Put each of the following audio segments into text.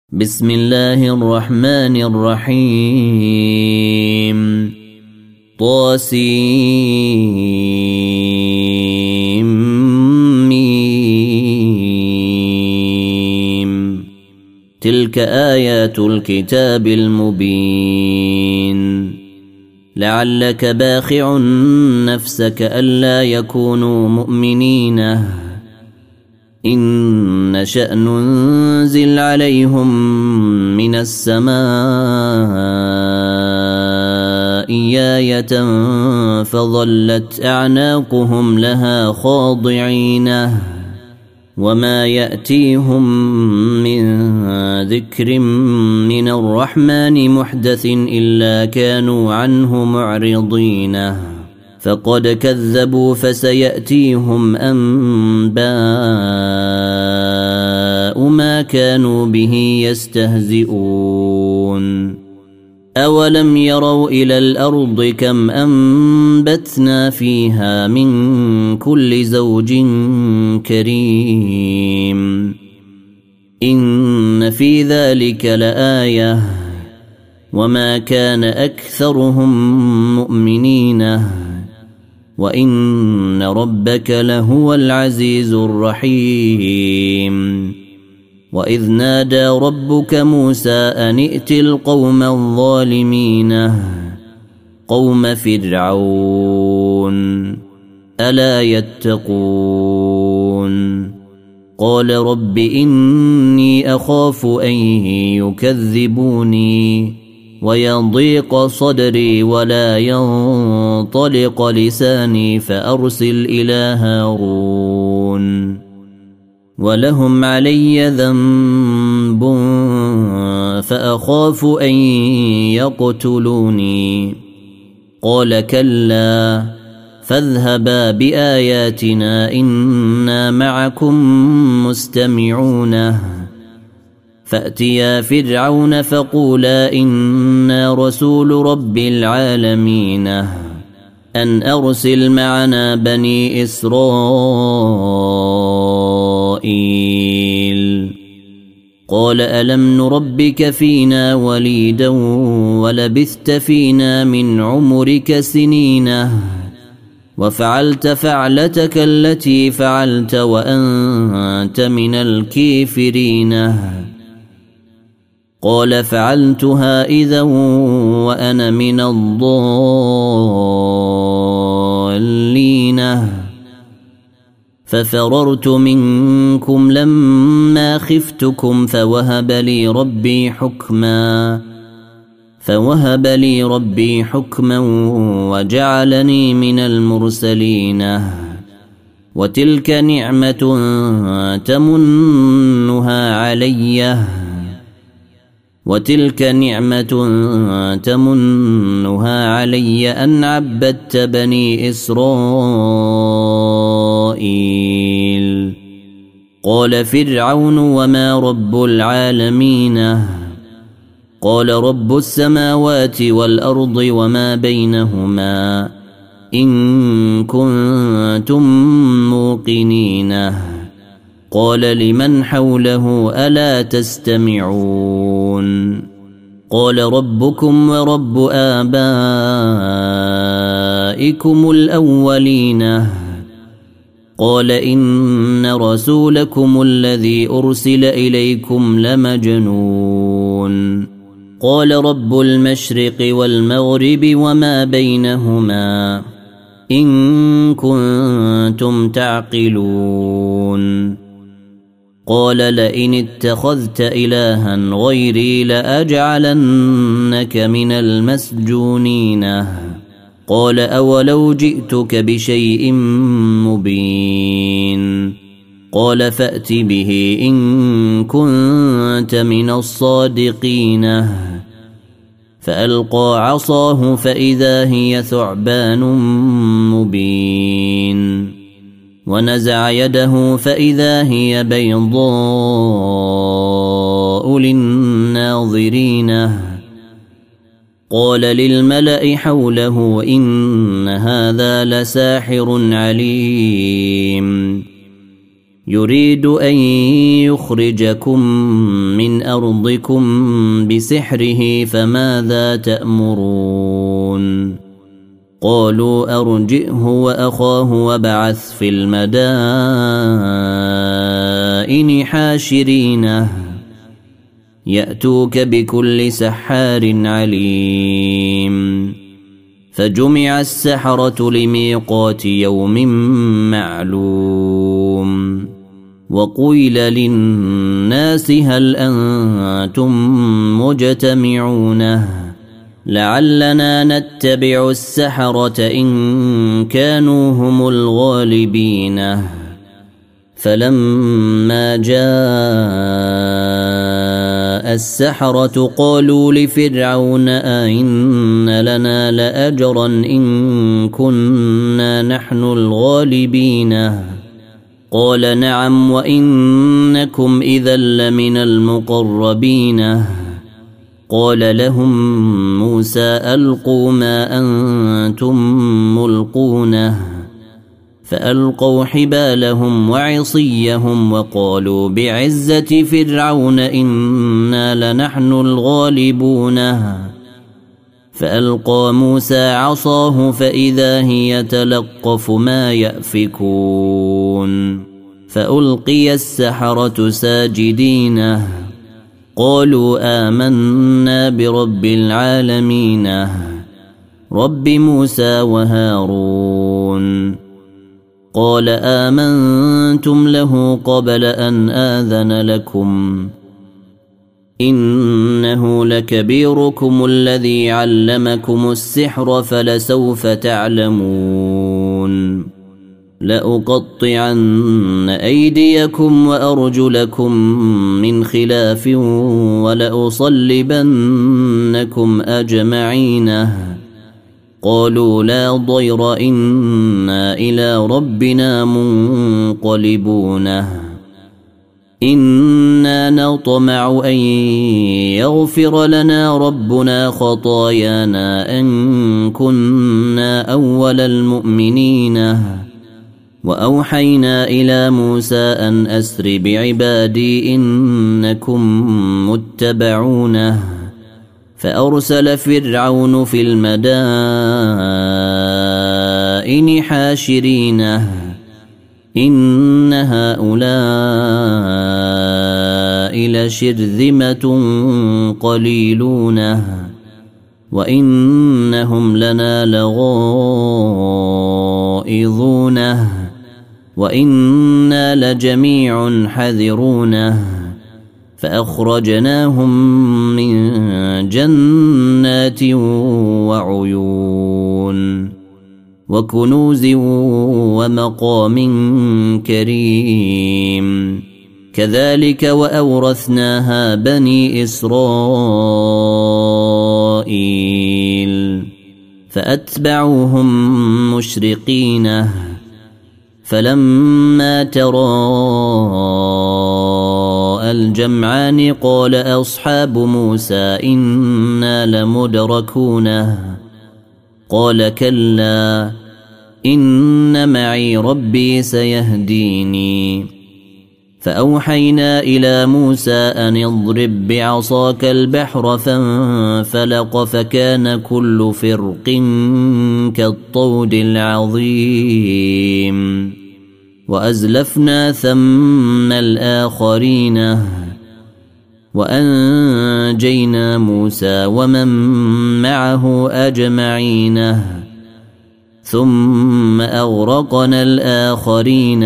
بسم الله الرحمن الرحيم طاسيم تلك آيات الكتاب المبين لعلك باخع نفسك ألا يكونوا مؤمنين إن نشأ ننزل عليهم من السماء آية فظلت أعناقهم لها خاضعين وما يأتيهم من ذكر من الرحمن محدث إلا كانوا عنه معرضين فقد كذبوا فسيأتيهم أنباء ما كانوا به يستهزئون أولم يروا إلى الأرض كم أنبتنا فيها من كل زوج كريم إن في ذلك لآية وما كان أكثرهم مؤمنين وإن ربك لهو العزيز الرحيم وإذ نادى ربك موسى أن ائت القوم الظالمين قوم فرعون ألا يتقون قال رب إني أخاف أن يكذبوني ويضيق صدري ولا ينطلق لساني فأرسل إلى هارون ولهم علي ذنب فأخاف أن يقتلوني قال كلا فاذهبا بآياتنا إنا معكم مستمعون فأتيا فرعون فقولا إنا رسول رب العالمين أن أرسل معنا بني إسرائيل قال ألم نربك فينا وليدا ولبثت فينا من عمرك سنين وفعلت فعلتك التي فعلت وأنت من الكافرين قال فعلتها إذا وأنا من الضالين ففررت منكم لما خفتكم فوهب لي ربي حكما وجعلني من المرسلين وتلك نعمة تمنها علي أن عبدت بني إسرائيل قال فرعون وما رب العالمين قال رب السماوات والأرض وما بينهما إن كنتم موقنين قال لمن حوله ألا تستمعون قال ربكم ورب آبائكم الأولين قال إن رسولكم الذي أرسل إليكم لمجنون قال رب المشرق والمغرب وما بينهما إن كنتم تعقلون قال لئن اتخذت إلها غيري لأجعلنك من المسجونين قال أولو جئتك بشيء مبين قال فأت به إن كنت من الصادقين فألقى عصاه فإذا هي ثعبان مبين ونزع يده فإذا هي بيضاء للناظرين قال للملأ حوله إن هذا لساحر عليم يريد أن يخرجكم من أرضكم بسحره فماذا تأمرون قالوا أرجئه وأخاه وابعث في المدائن حاشرينه يأتوك بكل سحار عليم فجمع السحرة لميقات يوم معلوم وقيل للناس هل أنتم مجتمعون لعلنا نتبع السحرة إن كانوا هم الغالبين فلما جاء السحرة قالوا لفرعون أئن لنا لأجرا إن كنا نحن الغالبين قال نعم وإنكم إذا لمن المقربين قال لهم موسى ألقوا ما أنتم ملقون فألقوا حبالهم وعصيهم وقالوا بعزة فرعون إنا لنحن الغالبون فألقى موسى عصاه فإذا هي تلقف ما يأفكون فألقي السحرة ساجدين قالوا آمنا برب العالمين رب موسى وهارون قال آمنتم له قبل أن آذن لكم إنه لكبيركم الذي علمكم السحر فلسوف تعلمون لأقطعن أيديكم وأرجلكم من خلاف ولأصلبنكم أجمعين قالوا لا ضير إنا إلى ربنا منقلبون إنا نطمع أن يغفر لنا ربنا خطايانا أن كنا أول المؤمنين وأوحينا إلى موسى أن أسر بعبادي إنكم متبعون فأرسل فرعون في المدائن حاشرين إن هؤلاء لشرذمة قليلون وإنهم لنا لغائظون وإنا لجميع حذرون فأخرجناهم من جنات وعيون وكنوز ومقام كريم كذلك وأورثناها بني إسرائيل فأتبعوهم مشرقين فلما تراءى الجمعان قال أصحاب موسى إنا لمدركون قال كلا إن معي ربي سيهديني فأوحينا إلى موسى أن اضرب بعصاك البحر فانفلق فكان كل فرق كالطود العظيم وأزلفنا ثم الآخرين وأنجينا موسى ومن معه أجمعين ثم أغرقنا الآخرين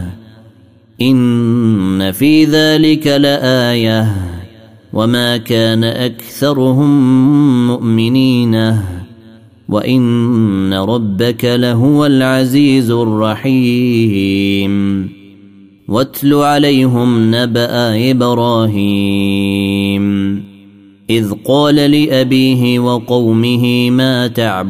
إن في ذلك لآية وما كان أكثرهم مؤمنين وإن ربك لهو العزيز الرحيم واتل عليهم نبأ إبراهيم إذ قال لأبيه وقومه ما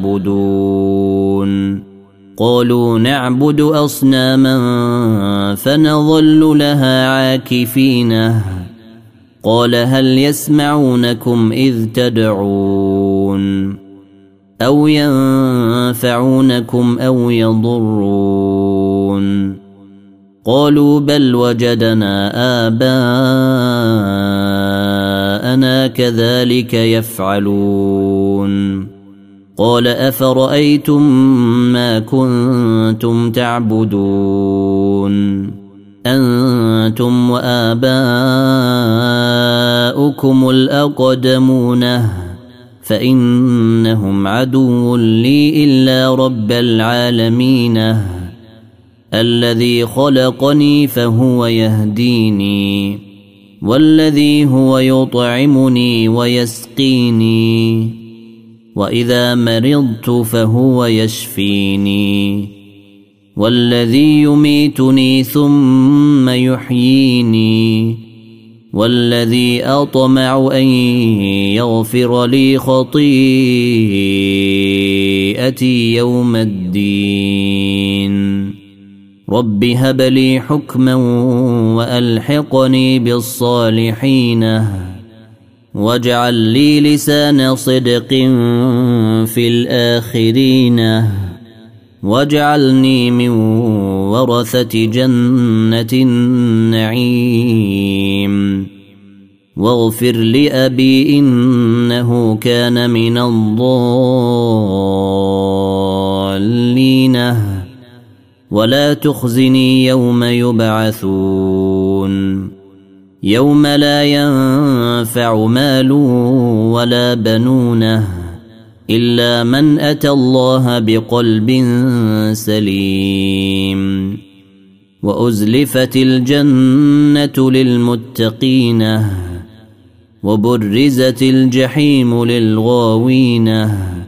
تعبدون قالوا نعبد أصناما فنظل لها عاكفين قال هل يسمعونكم إذ تدعون أو ينفعونكم أو يضرون قالوا بل وجدنا آباءنا كذلك يفعلون قال أفرأيتم ما كنتم تعبدون أنتم وآباؤكم الأقدمون فإنهم عدو لي إلا رب العالمين الذي خلقني فهو يهديني والذي هو يطعمني ويسقيني وإذا مرضت فهو يشفيني والذي يميتني ثم يحييني والذي أطمع أن يغفر لي خطيئتي يوم الدين رب هب لي حكما وألحقني بالصالحين واجعل لي لسان صدق في الآخرين واجعلني من ورثة جنة النعيم واغفر لأبي إنه كان من الضالين ولا تخزني يوم يبعثون يوم لا ينفع مال ولا بنون إلا من أتى الله بقلب سليم وأزلفت الجنة للمتقين وبرزت الجحيم للغاوين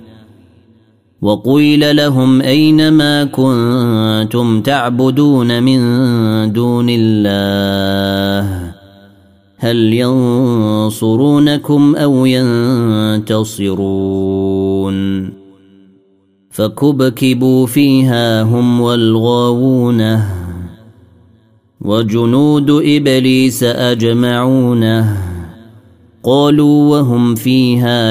وقيل لهم أين ما كنتم تعبدون من دون الله هل ينصرونكم أو ينتصرون فكبكبوا فيها هم والغاوون وجنود إبليس أجمعون قالوا وهم فيها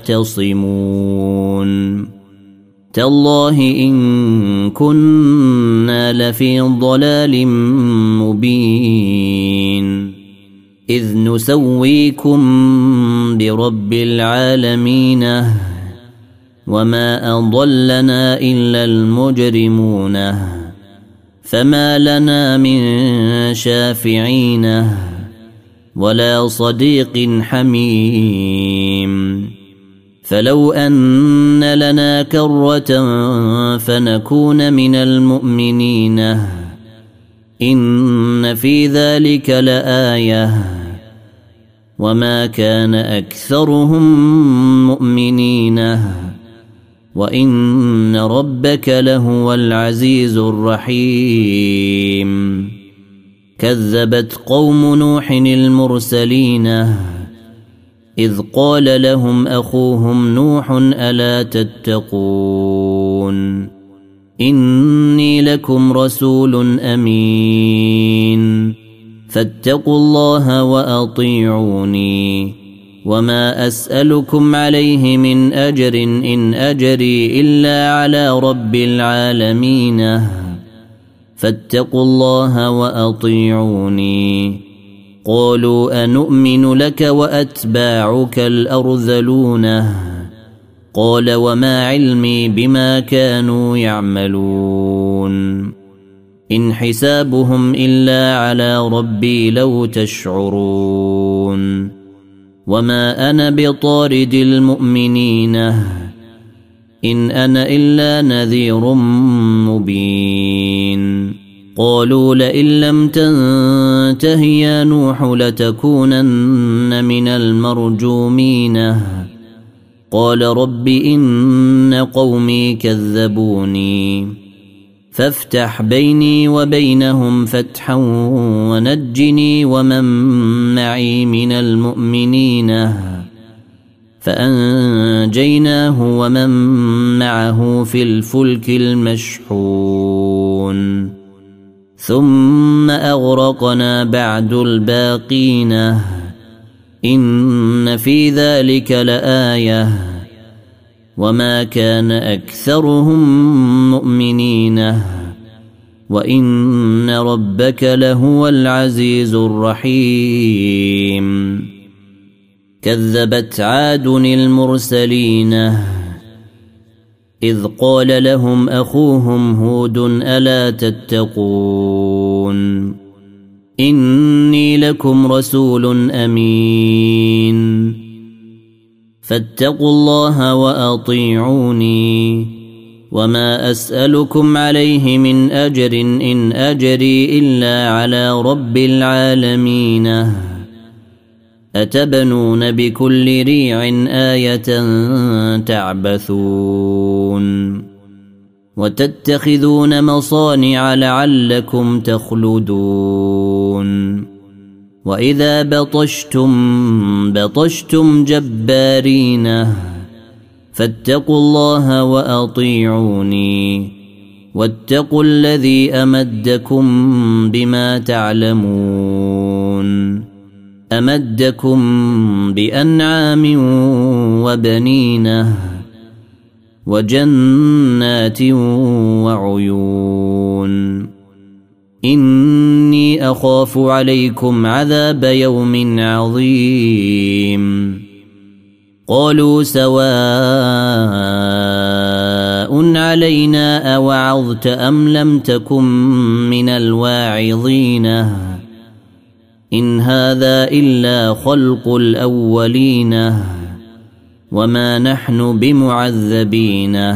يختصمون تالله إن كنا لفي ضلال مبين إذ نسويكم برب العالمين وما أضلنا إلا المجرمون فما لنا من شافعين ولا صديق حميم فلو أن لنا كرة فنكون من المؤمنين إن في ذلك لآية وما كان أكثرهم مؤمنين وإن ربك لهو العزيز الرحيم كذبت قوم نوح المرسلين إذ قال لهم أخوهم نوح ألا تتقون إني لكم رسول أمين فاتقوا الله وأطيعوني وما أسألكم عليه من أجر إن أجري إلا على رب العالمين فاتقوا الله وأطيعوني قالوا أنؤمن لك وأتباعك الأرذلون قال وما علمي بما كانوا يعملون إن حسابهم إلا على ربي لو تشعرون وما أنا بطارد المؤمنين إن أنا إلا نذير مبين قالوا لئن لم تنته يا نوح لتكونن من المرجومين قال رب إن قومي كذبوني فافتح بيني وبينهم فتحا ونجني ومن معي من المؤمنين فأنجيناه ومن معه في الفلك المشحون ثم أغرقنا بعد الباقين إن في ذلك لآية وما كان أكثرهم مؤمنين وإن ربك لهو العزيز الرحيم كذبت عاد المرسلين إذ قال لهم أخوهم هود ألا تتقون إني لكم رسول أمين فاتقوا الله وأطيعوني وما أسألكم عليه من أجر إن أجري إلا على رب العالمين أتبنون بكل ريع آية تعبثون وتتخذون مصانع لعلكم تخلدون وإذا بطشتم جبارين فاتقوا الله وأطيعوني واتقوا الذي أمدكم بما تعلمون أمدكم بأنعام وبنين وجنات وعيون إني أخاف عليكم عذاب يوم عظيم قالوا سواء علينا أوعظت أم لم تكن من الواعظين إن هذا إلا خلق الأولين وما نحن بمعذبين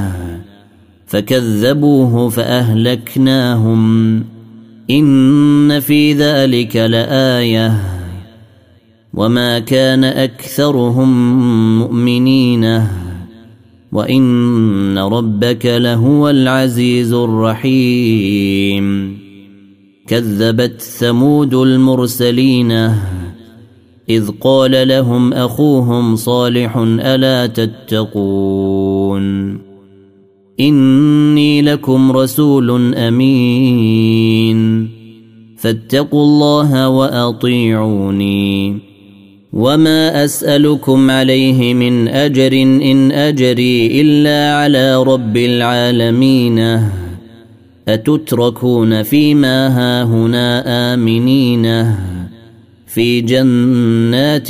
فكذبوه فأهلكناهم إن في ذلك لآية وما كان أكثرهم مؤمنين وإن ربك لهو العزيز الرحيم كذبت ثمود المرسلين إذ قال لهم أخوهم صالح ألا تتقون إني لكم رسول أمين فاتقوا الله وأطيعوني وما أسألكم عليه من أجر إن أجري إلا على رب العالمين أتتركون فيما هاهنا آمنين في جنات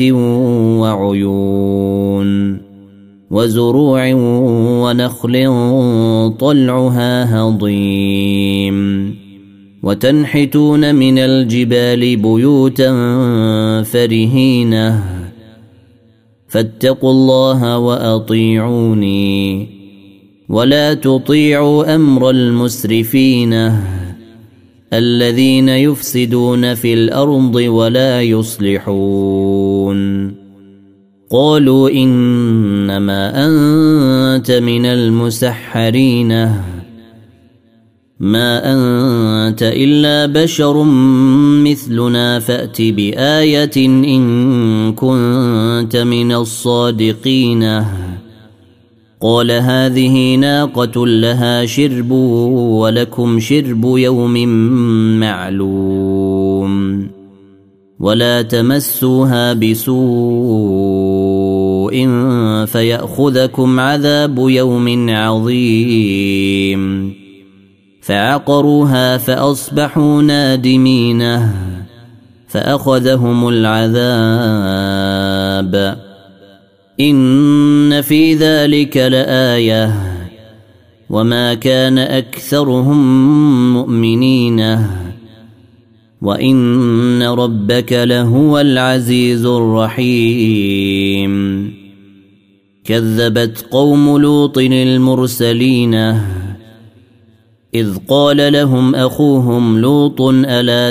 وعيون وزروع ونخل طلعها هضيم وتنحتون من الجبال بيوتا فرهين فاتقوا الله وأطيعوني ولا تطيعوا أمر المسرفين الذين يفسدون في الأرض ولا يصلحون قالوا إنما أنت من المسحرين ما أنت إلا بشر مثلنا فأت بآية إن كنت من الصادقين قال هذه ناقة لها شرب ولكم شرب يوم معلوم ولا تمسوها بسوء فيأخذكم عذاب يوم عظيم فعقروها فأصبحوا نادمين فأخذهم العذاب إن في ذلك لآية وما كان أكثرهم مؤمنين وإن ربك لهو العزيز الرحيم كذبت قوم لوط المرسلين إذ قال لهم أخوهم لوط ألا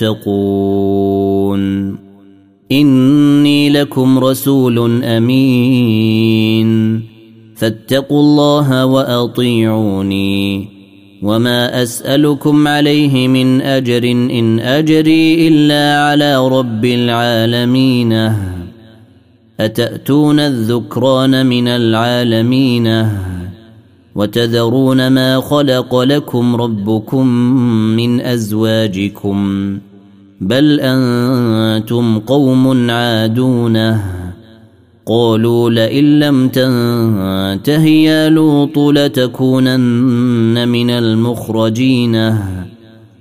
تتقون إني لكم رسول أمين فاتقوا الله وأطيعوني وما أسألكم عليه من أجر إن أجري إلا على رب العالمين أتأتون الذكران من العالمين وتذرون ما خلق لكم ربكم من أزواجكم بل أنتم قوم عادون قالوا لئن لم تنته يا لوط لتكونن من المخرجين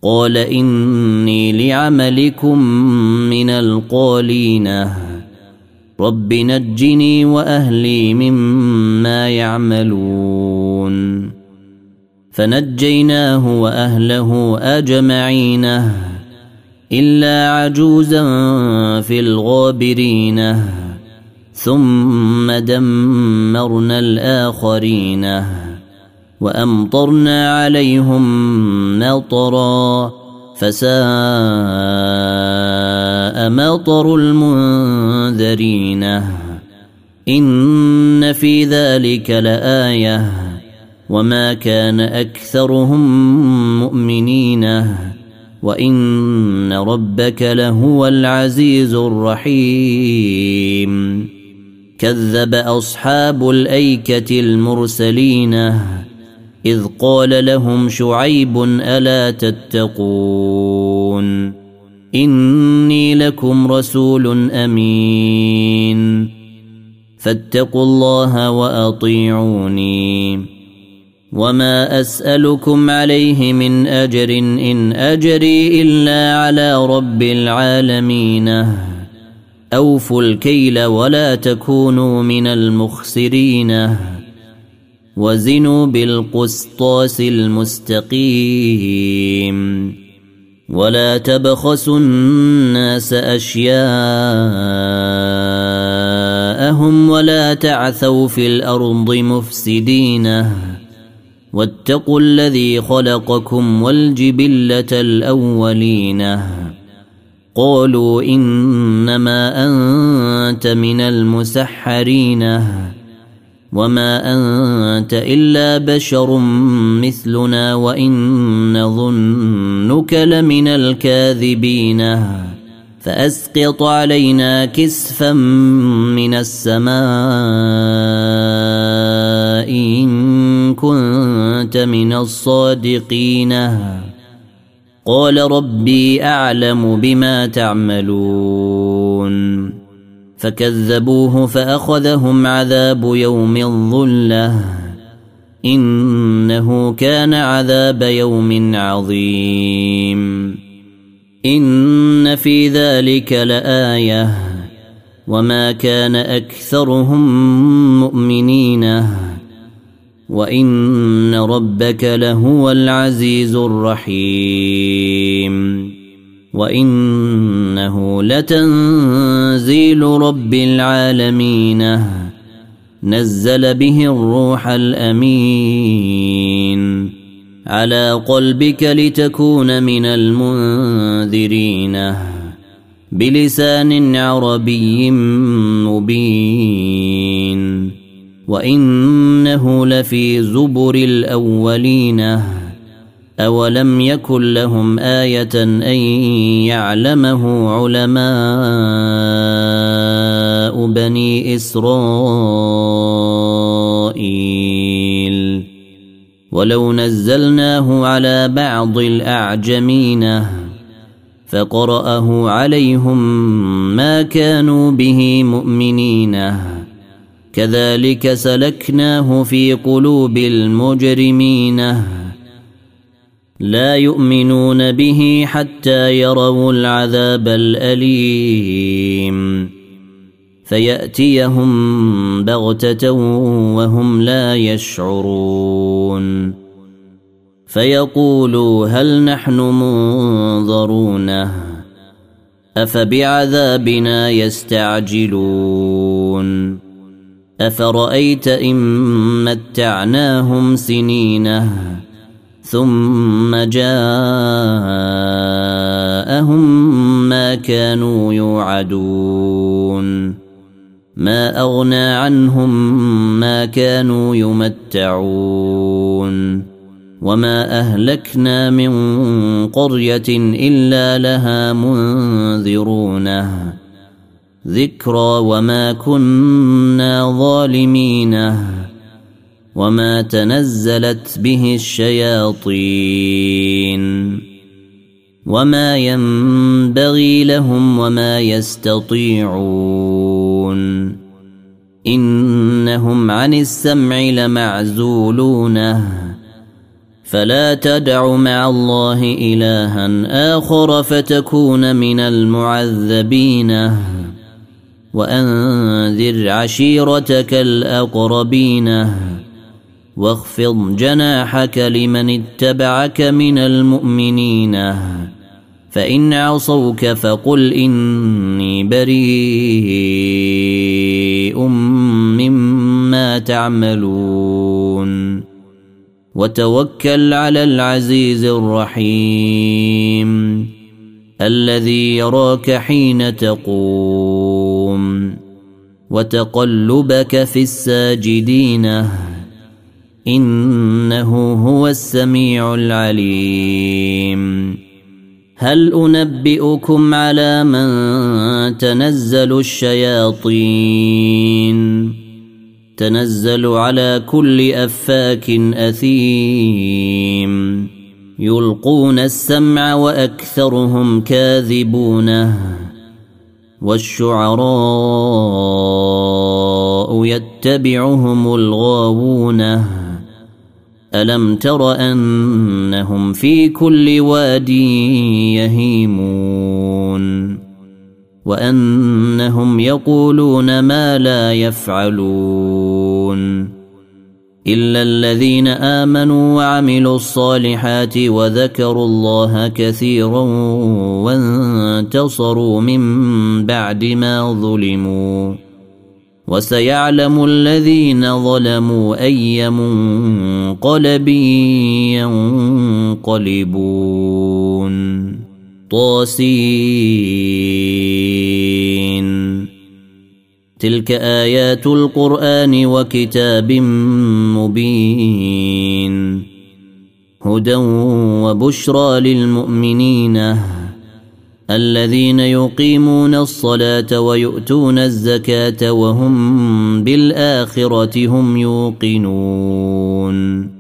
قال إني لعملكم من القالين رب نجني وأهلي مما يعملون فنجيناه وأهله أجمعين إلا عجوزا في الغابرين ثم دمرنا الآخرين وأمطرنا عليهم مطرا فساء مطر المنذرين إن في ذلك لآية وما كان أكثرهم مؤمنين وإن ربك لهو العزيز الرحيم كذب أصحاب الأيكة المرسلين إذ قال لهم شعيب ألا تتقون إني لكم رسول أمين فاتقوا الله وأطيعوني وما أسألكم عليه من أجر إن أجري إلا على رب العالمين أوفوا الكيل ولا تكونوا من المخسرين وزنوا بالقسطاس المستقيم ولا تبخسوا الناس أشياءهم ولا تعثوا في الأرض مفسدين واتقوا الذي خلقكم والجبلة الأولين قالوا إنما أنت من المسحرين وما أنت إلا بشر مثلنا وإن نظنك لمن الكاذبين فأسقط علينا كسفا من السماء إن كنت من الصادقين قال ربي أعلم بما تعملون فكذبوه فأخذهم عذاب يوم الظلة إنه كان عذاب يوم عظيم إن في ذلك لآية وما كان أكثرهم مؤمنين وإن ربك لهو العزيز الرحيم وإنه لتنزيل رب العالمين نزل به الروح الأمين على قلبك لتكون من المنذرين بلسان عربي مبين وإنه لفي زبر الأولين أولم يكن لهم آية أن يعلمه علماء بني إسرائيل ولو نزلناه على بعض الأعجمين فقرأه عليهم ما كانوا به مؤمنين كذلك سلكناه في قلوب المجرمين لا يؤمنون به حتى يروا العذاب الأليم فيأتيهم بغتة وهم لا يشعرون فيقولوا هل نحن منظرون أفبعذابنا يستعجلون أفرأيت إن متعناهم سنين ثم جاءهم ما كانوا يوعدون ما أغنى عنهم ما كانوا يمتعون وما أهلكنا من قرية إلا لها منذرون ذكرى وما كنا ظالمين وما تنزلت به الشياطين وما ينبغي لهم وما يستطيعون إنهم عن السمع لمعزولون فلا تدع مع الله إلها آخر فتكون من المعذبين وأنذر عشيرتك الأقربين واخفض جناحك لمن اتبعك من المؤمنين فإن عصوك فقل إني بريء مما تعملون وتوكل على العزيز الرحيم الذي يراك حين تقوم وتقلبك في الساجدين إنه هو السميع العليم هل أنبئكم على من تنزل الشياطين تنزل على كل أفاك أثيم يلقون السمع وأكثرهم كاذبون والشعراء يتبعهم الغاوون ألم تر أنهم في كل واد يهيمون وأنهم يقولون ما لا يفعلون إلا الذين آمنوا وعملوا الصالحات وذكروا الله كثيرا وانتصروا من بعد ما ظلموا وسيعلم الذين ظلموا أي منقلب ينقلبون طاسين تلك آيات القرآن وكتاب مبين هدى وبشرى للمؤمنين الذين يقيمون الصلاة ويؤتون الزكاة وهم بالآخرة هم يوقنون